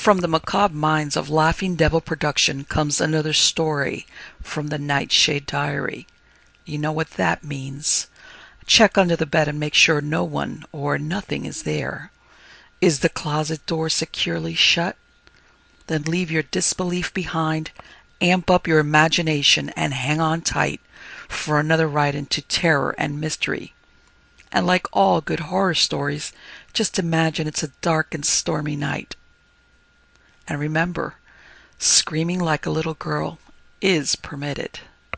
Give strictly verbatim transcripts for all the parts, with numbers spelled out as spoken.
From the macabre minds of Laughing Devil Production comes another story from the Nightshade Diary. You know what that means. Check under the bed and make sure no one or nothing is there. Is the closet door securely shut? Then leave your disbelief behind, amp up your imagination, and hang on tight for another ride into terror and mystery. And like all good horror stories, just imagine it's a dark and stormy night. And remember, screaming like a little girl is permitted.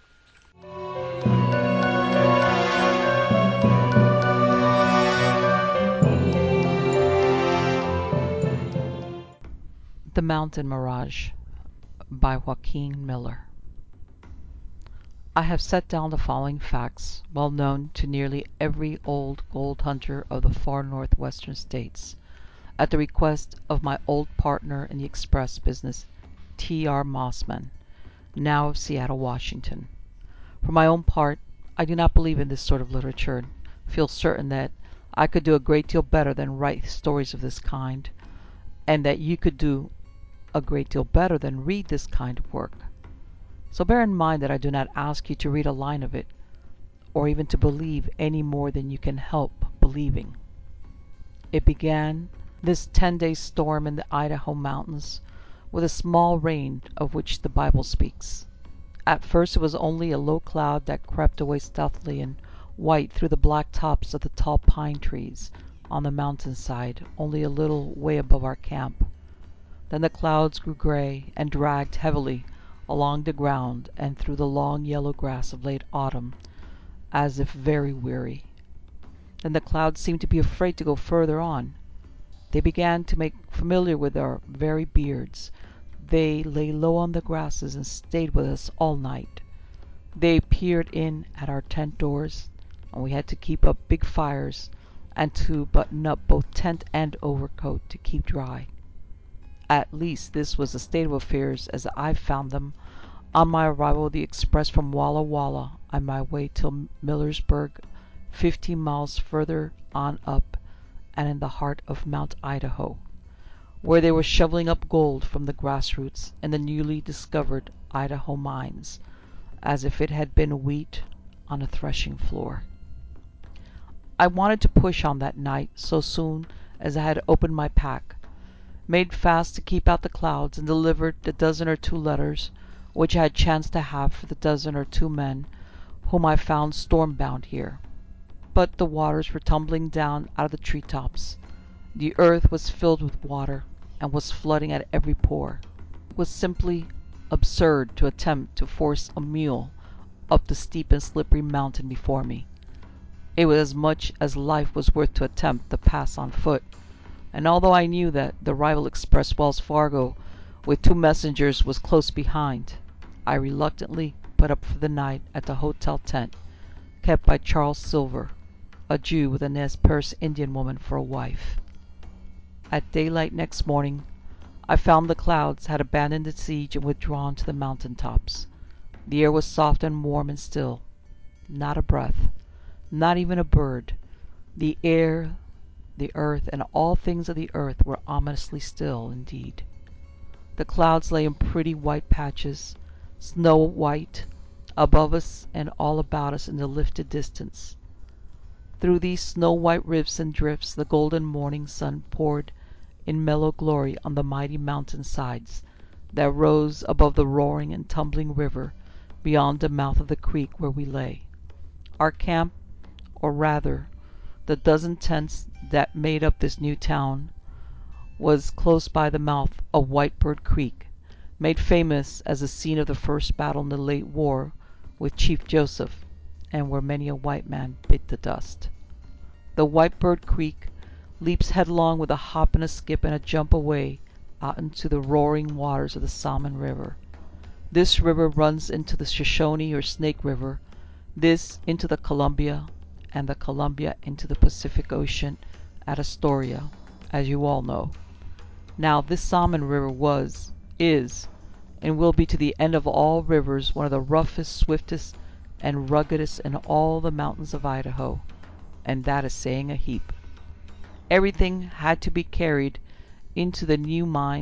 The Mountain Mirage by Joaquin Miller. I have set down the following facts, well known to nearly every old gold hunter of the far northwestern states, at the request of my old partner in the express business, T R Mossman, now of Seattle, Washington. For my own part, I do not believe in this sort of literature, and feel certain that I could do a great deal better than write stories of this kind, and that you could do a great deal better than read this kind of work. So bear in mind that I do not ask you to read a line of it, or even to believe any more than you can help believing. It began, this ten-day storm in the Idaho mountains, with a small rain of which the Bible speaks. At first it was only a low cloud that crept away stealthily and white through the black tops of the tall pine trees on the mountainside, only a little way above our camp. Then the clouds grew gray and dragged heavily along the ground and through the long yellow grass of late autumn, as if very weary. Then the clouds seemed to be afraid to go further on. They began to make familiar with our very beards. They lay low on the grasses and stayed with us all night. They peered in at our tent doors, and we had to keep up big fires and to button up both tent and overcoat to keep dry. At least this was the state of affairs as I found them on my arrival with the express from Walla Walla on my way to Millersburg, fifteen miles further on up and in the heart of Mount Idaho, where they were shoveling up gold from the grassroots in the newly discovered Idaho mines, as if it had been wheat on a threshing floor. I wanted to push on that night so soon as I had opened my pack, made fast to keep out the clouds, and delivered the dozen or two letters which I had chanced to have for the dozen or two men whom I found storm-bound here. But the waters were tumbling down out of the tree-tops. The earth was filled with water, and was flooding at every pore. It was simply absurd to attempt to force a mule up the steep and slippery mountain before me. It was as much as life was worth to attempt to pass on foot, and although I knew that the rival express Wells Fargo with two messengers was close behind, I reluctantly put up for the night at the hotel tent kept by Charles Silver, a Jew with a Nez Perce Indian woman for a wife. At daylight next morning I found the clouds had abandoned the siege and withdrawn to the mountain tops. The air was soft and warm and still. Not a breath, not even a bird. The air, the earth, and all things of the earth were ominously still indeed. The clouds lay in pretty white patches, snow white, above us and all about us in the lifted distance. Through these snow-white rifts and drifts the golden morning sun poured in mellow glory on the mighty mountain sides that rose above the roaring and tumbling river beyond the mouth of the creek where we lay. Our camp, or rather the dozen tents that made up this new town, was close by the mouth of Whitebird Creek, made famous as the scene of the first battle in the late war with Chief Joseph, and where many a white man bit the dust. The Whitebird Creek leaps headlong with a hop and a skip and a jump away out into the roaring waters of the Salmon River. This river runs into the Shoshone or Snake River, this into the Columbia, and the Columbia into the Pacific Ocean at Astoria, as you all know. Now this Salmon River was, is, and will be to the end of all rivers one of the roughest, swiftest, and ruggedest in all the mountains of Idaho, and that is saying a heap. Everything had to be carried into the new mines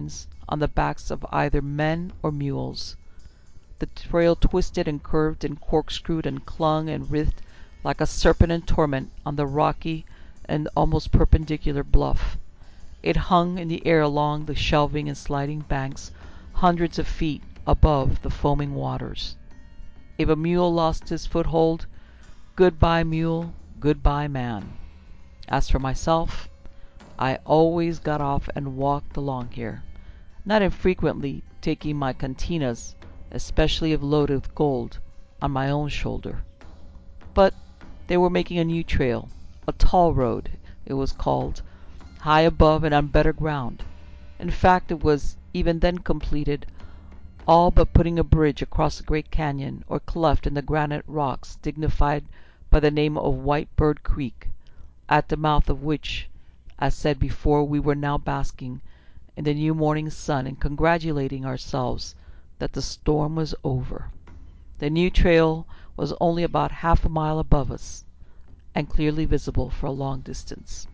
on the backs of either men or mules. The trail twisted and curved and corkscrewed and clung and writhed like a serpent in torment on the rocky and almost perpendicular bluff. It hung in the air along the shelving and sliding banks hundreds of feet above the foaming waters. If a mule lost his foothold, good-bye mule, good-bye man. As for myself, I always got off and walked along here, not infrequently taking my cantinas, especially if loaded with gold, on my own shoulder. But they were making a new trail, a toll road, it was called, high above and on better ground. In fact, it was even then completed, all but putting a bridge across a great canyon or cleft in the granite rocks dignified by the name of White Bird Creek, at the mouth of which, as said before, we were now basking in the new morning sun and congratulating ourselves that the storm was over. The new trail was only about half a mile above us, and clearly visible for a long distance.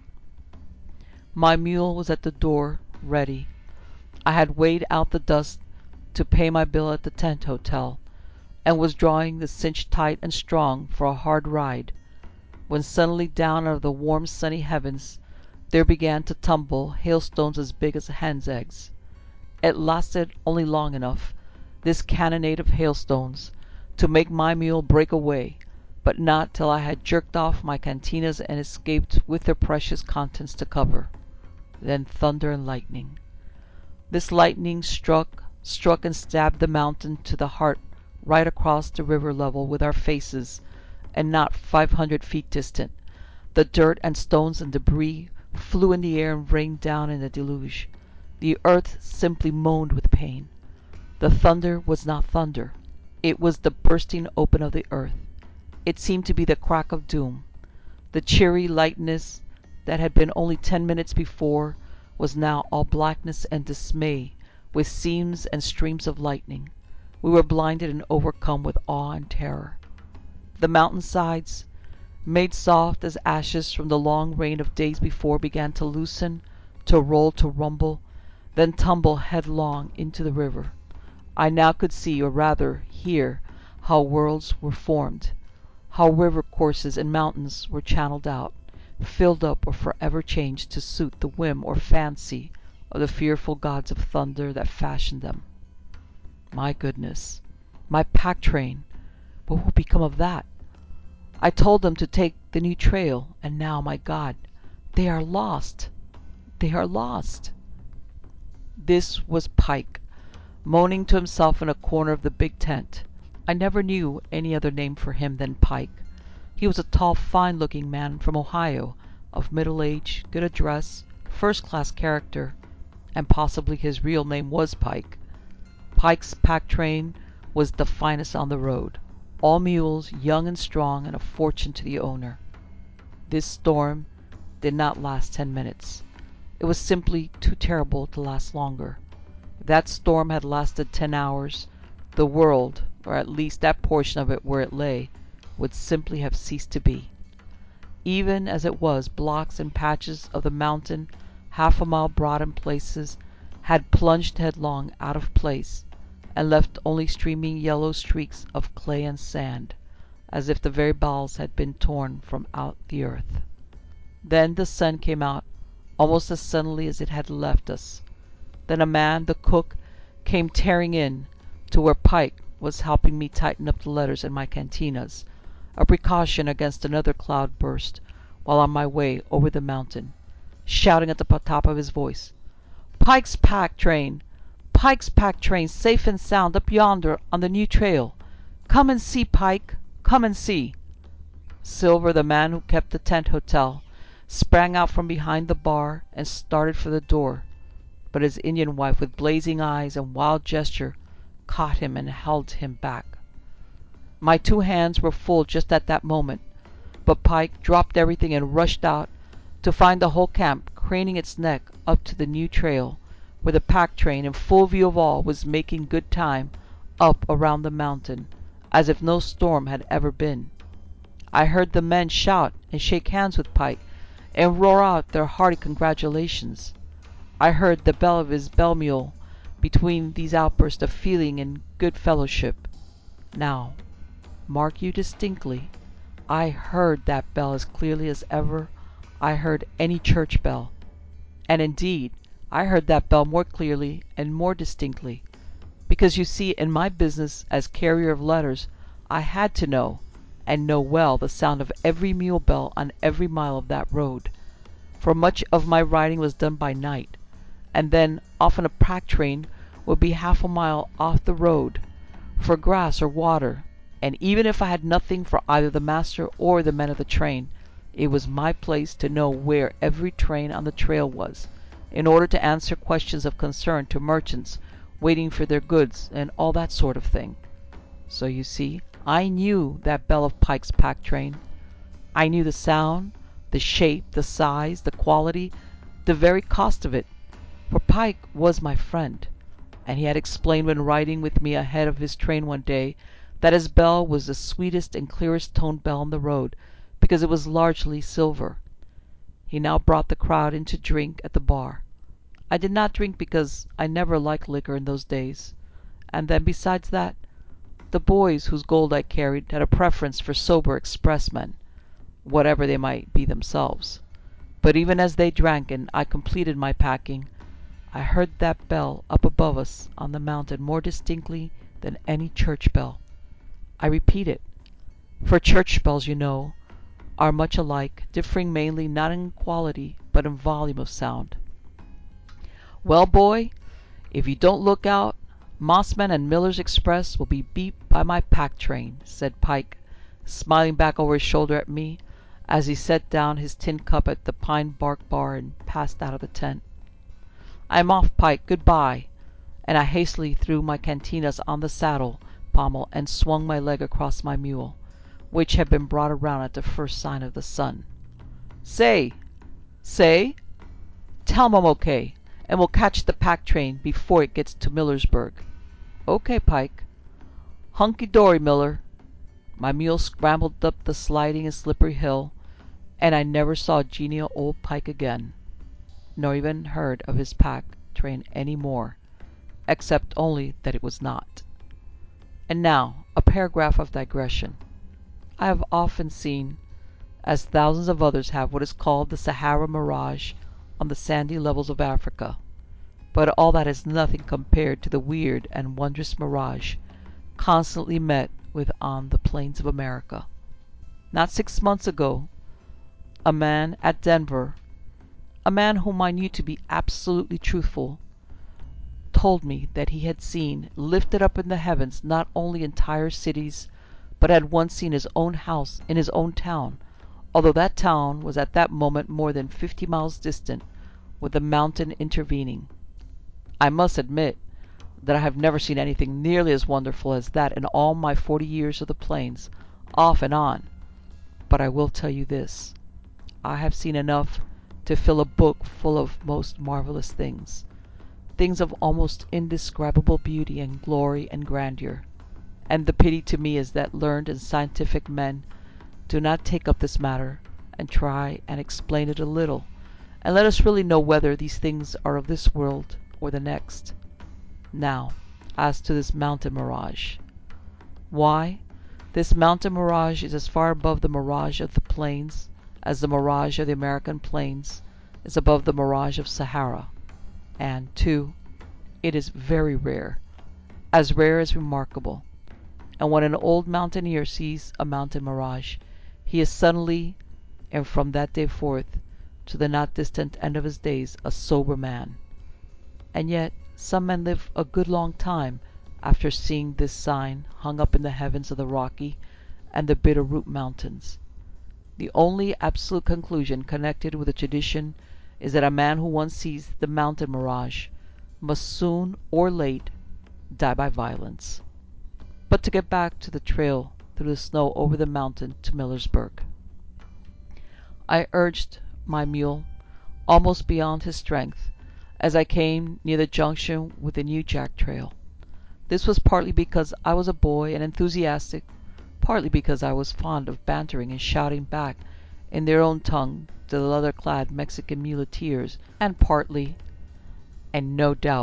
My mule was at the door, ready. I had weighed out the dust to pay my bill at the tent hotel, and was drawing the cinch tight and strong for a hard ride, when suddenly down out of the warm sunny heavens there began to tumble hailstones as big as hen's eggs. It lasted only long enough, this cannonade of hailstones, to make my mule break away, but not till I had jerked off my cantinas and escaped with their precious contents to cover. Then thunder and lightning. This lightning struck, struck and stabbed the mountain to the heart right across the river level with our faces, and not five hundred feet distant. The dirt and stones and debris flew in the air and rained down in a deluge. The earth simply moaned with pain. The thunder was not thunder. It was the bursting open of the earth. It seemed to be the crack of doom. The cheery lightness that had been only ten minutes before was now all blackness and dismay, with seams and streams of lightning. We were blinded and overcome with awe and terror. The mountain-sides, made soft as ashes from the long rain of days before, began to loosen, to roll, to rumble, then tumble headlong into the river. I now could see, or rather hear, how worlds were formed, how river courses and mountains were channeled out, filled up or forever changed to suit the whim or fancy of the fearful gods of thunder that fashioned them. My goodness, my pack train, what will become of that? I told them to take the new trail, and now, my God, they are lost. They are lost. This was Pike, moaning to himself in a corner of the big tent. I never knew any other name for him than Pike. He was a tall, fine-looking man from Ohio, of middle age, good address, first-class character, and possibly his real name was Pike. Pike's pack train was the finest on the road, all mules, young and strong, and a fortune to the owner. This storm did not last ten minutes. It was simply too terrible to last longer. If that storm had lasted ten hours, the world, or at least that portion of it where it lay, would simply have ceased to be. Even as it was, blocks and patches of the mountain, half a mile broad in places, had plunged headlong out of place, and left only streaming yellow streaks of clay and sand, as if the very bowels had been torn from out the earth. Then the sun came out almost as suddenly as it had left us. Then a man, the cook, came tearing in to where Pike was helping me tighten up the letters in my cantinas, a precaution against another cloud burst while on my way over the mountain, shouting at the top of his voice, "Pike's pack train! Pike's pack train safe and sound up yonder on the new trail! Come and see, Pike! Come and see!" Silver, the man who kept the tent hotel, sprang out from behind the bar and started for the door, but his Indian wife, with blazing eyes and wild gesture, caught him and held him back. My two hands were full just at that moment, but Pike dropped everything and rushed out, to find the whole camp craning its neck up to the new trail, where the pack train, in full view of all, was making good time up around the mountain, as if no storm had ever been. I heard the men shout and shake hands with Pike, and roar out their hearty congratulations. I heard the bell of his bell mule between these outbursts of feeling and good fellowship. Now, mark you distinctly, I heard that bell as clearly as ever I heard any church bell, and indeed I heard that bell more clearly and more distinctly, because you see in my business as carrier of letters I had to know, and know well, the sound of every mule bell on every mile of that road, for much of my riding was done by night, and then often a pack train would be half a mile off the road for grass or water, and even if I had nothing for either the master or the men of the train, it was my place to know where every train on the trail was, in order to answer questions of concern to merchants waiting for their goods, and all that sort of thing. So you see, I knew that bell of Pike's pack train. I knew the sound, the shape, the size, the quality, the very cost of it, for Pike was my friend, and he had explained when riding with me ahead of his train one day that his bell was the sweetest and clearest toned bell on the road, because it was largely silver. He now brought the crowd in to drink at the bar. I did not drink because I never liked liquor in those days, and then besides that, the boys whose gold I carried had a preference for sober expressmen, whatever they might be themselves. But even as they drank and I completed my packing, I heard that bell up above us on the mountain more distinctly than any church bell. I repeat it, for church bells, you know, are much alike, differing mainly not in quality but in volume of sound. Well, boy, if you don't look out, Mossman and Miller's Express will be beat by my pack train, said Pike, smiling back over his shoulder at me as he set down his tin cup at the pine bark bar and passed out of the tent. I am off, Pike. Good-bye. And I hastily threw my cantinas on the saddle pommel and swung my leg across my mule, which had been brought around at the first sign of the sun. Say, say, tell 'em I'm okay, and we'll catch the pack train before it gets to Millersburg. Okay, Pike. Hunky-dory, Miller. My mule scrambled up the sliding and slippery hill, and I never saw genial old Pike again, nor even heard of his pack train any more, except only that it was not. And now a paragraph of digression. I have often seen, as thousands of others have, what is called the Sahara mirage on the sandy levels of Africa, but all that is nothing compared to the weird and wondrous mirage constantly met with on the plains of America. Not six months ago, a man at Denver, a man whom I knew to be absolutely truthful, told me that he had seen lifted up in the heavens not only entire cities, but had once seen his own house in his own town, although that town was at that moment more than fifty miles distant, with the mountain intervening. I must admit that I have never seen anything nearly as wonderful as that in all my forty years of the plains, off and on. But I will tell you this, I have seen enough to fill a book full of most marvelous things, things of almost indescribable beauty and glory and grandeur, and the pity to me is that learned and scientific men do not take up this matter and try and explain it a little, and let us really know whether these things are of this world or the next. Now, as to this mountain mirage. Why, this mountain mirage is as far above the mirage of the plains as the mirage of the American plains is above the mirage of Sahara, and, too, it is very rare, as rare as remarkable, and when an old mountaineer sees a mountain mirage, he is suddenly, and from that day forth to the not distant end of his days, a sober man. And yet some men live a good long time after seeing this sign hung up in the heavens of the Rocky and the Bitter Root Mountains. The only absolute conclusion connected with the tradition is that a man who once sees the mountain mirage must soon or late die by violence. But to get back to the trail through the snow over the mountain to Millersburg. I urged my mule almost beyond his strength as I came near the junction with the new Jack Trail. This was partly because I was a boy and enthusiastic, partly because I was fond of bantering and shouting back in their own tongue to the leather-clad Mexican muleteers, and partly, and no doubt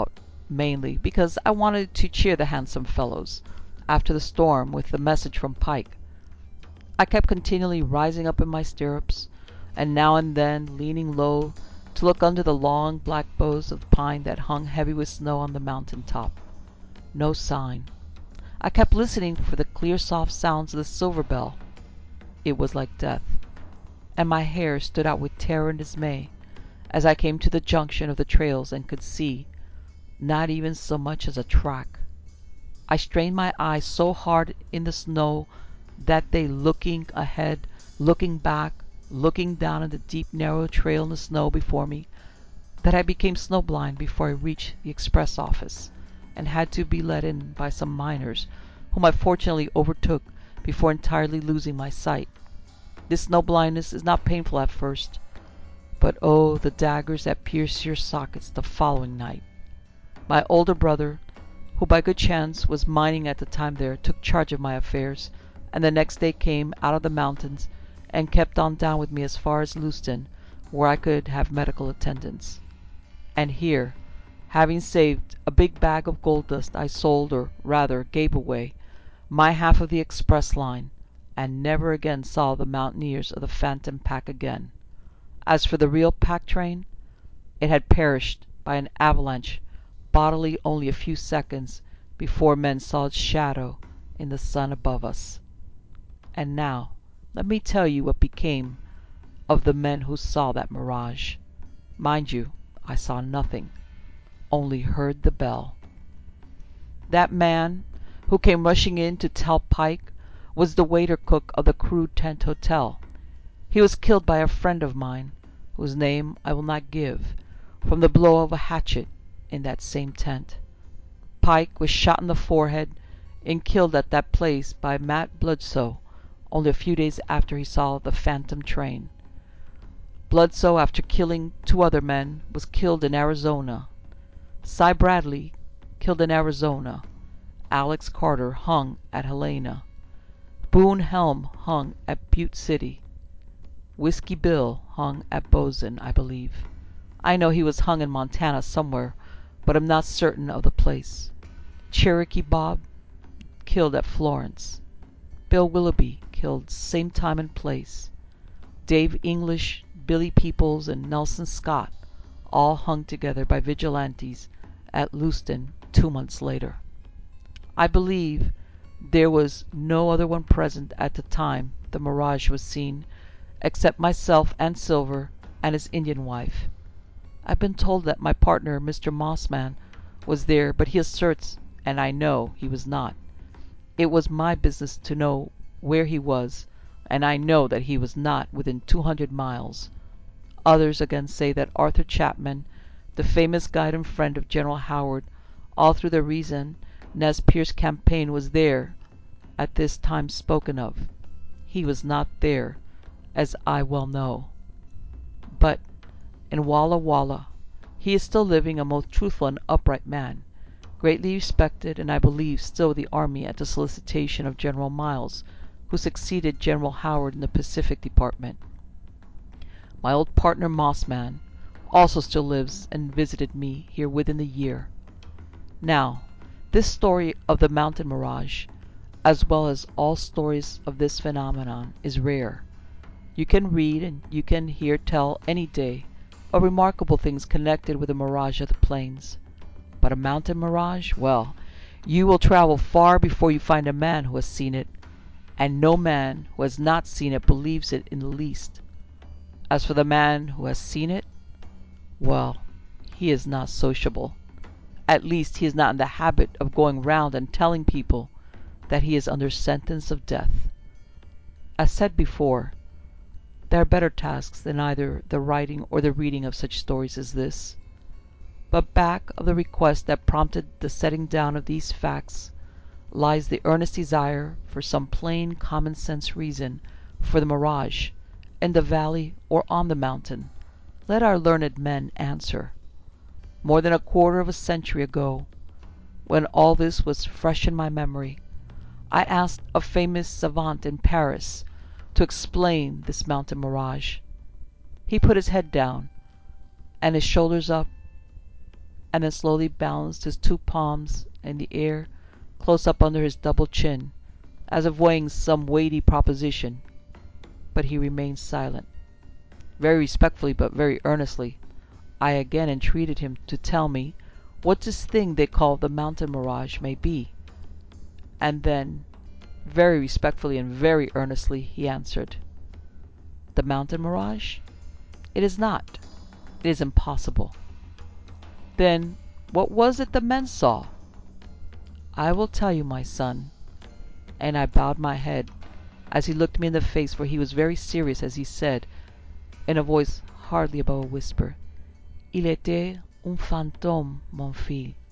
mainly because I wanted to cheer the handsome fellows, after the storm, with the message from Pike. I kept continually rising up in my stirrups, and now and then leaning low to look under the long black boughs of pine that hung heavy with snow on the mountain top. No sign. I kept listening for the clear soft sounds of the silver bell. It was like death, and my hair stood out with terror and dismay as I came to the junction of the trails and could see not even so much as a track. I strained my eyes so hard in the snow that they, looking ahead, looking back, looking down at the deep narrow trail in the snow before me, that I became snowblind before I reached the express office, and had to be let in by some miners, whom I fortunately overtook before entirely losing my sight. This snow blindness is not painful at first, but oh, the daggers that pierce your sockets the following night! My older brother, who by good chance was mining at the time there, took charge of my affairs, and the next day came out of the mountains and kept on down with me as far as Lewiston, where I could have medical attendance. And here, having saved a big bag of gold dust, I sold, or rather gave away, my half of the express line, and never again saw the mountaineers of the Phantom Pack again. As for the real pack train, it had perished by an avalanche bodily only a few seconds before men saw its shadow in the sun above us. And now let me tell you what became of the men who saw that mirage. Mind you, I saw nothing, only heard the bell. That man who came rushing in to tell Pike was the waiter-cook of the Crude Tent Hotel. He was killed by a friend of mine, whose name I will not give, from the blow of a hatchet in that same tent. Pike was shot in the forehead and killed at that place by Mat Bludso, only a few days after he saw the phantom train. Bludso, after killing two other men, was killed in Arizona. Cy Bradley, killed in Arizona. Alex Carter hung at Helena. Boone Helm hung at Butte City. Whiskey Bill hung at Bozeman, I believe. I know he was hung in Montana somewhere, but am not certain of the place. Cherokee Bob, killed at Florence. Bill Willoughby, killed same time and place. Dave English, Billy Peoples, and Nelson Scott, all hung together by vigilantes at Lewiston two months later. I believe there was no other one present at the time the mirage was seen, except myself and Silver and his Indian wife. I've been told that my partner, Mister Mossman, was there, but he asserts, and I know, he was not. It was my business to know where he was, and I know that he was not within two hundred miles. Others again say that Arthur Chapman, the famous guide and friend of General Howard all through the Reason Nez Perce campaign, was there at this time spoken of. He was not there, as I well know. But in Walla Walla he is still living, a most truthful and upright man, greatly respected, and I believe still with the army at the solicitation of General Miles, who succeeded General Howard in the Pacific Department. My old partner Mossman also still lives and visited me here within the year. Now, this story of the mountain mirage, as well as all stories of this phenomenon, is rare. You can read and you can hear tell any day of remarkable things connected with the mirage of the plains. But a mountain mirage? Well, you will travel far before you find a man who has seen it, and no man who has not seen it believes it in the least. As for the man who has seen it, well, he is not sociable. At least he is not in the habit of going round and telling people that he is under sentence of death. As said before, there are better tasks than either the writing or the reading of such stories as this. But back of the request that prompted the setting down of these facts lies the earnest desire for some plain common-sense reason for the mirage, in the valley or on the mountain. Let our learned men answer. More than a quarter of a century ago, when all this was fresh in my memory, I asked a famous savant in Paris to explain this mountain mirage. He put his head down and his shoulders up, and then slowly balanced his two palms in the air close up under his double chin, as if weighing some weighty proposition. But he remained silent. Very respectfully, but very earnestly, I again entreated him to tell me what this thing they call the mountain mirage may be. And then, very respectfully and very earnestly, he answered, "The mountain mirage? It is not. It is impossible." "Then what was it the men saw?" "I will tell you, my son." And I bowed my head as he looked me in the face, for he was very serious as he said, in a voice hardly above a whisper, "Il était un fantôme, mon fils."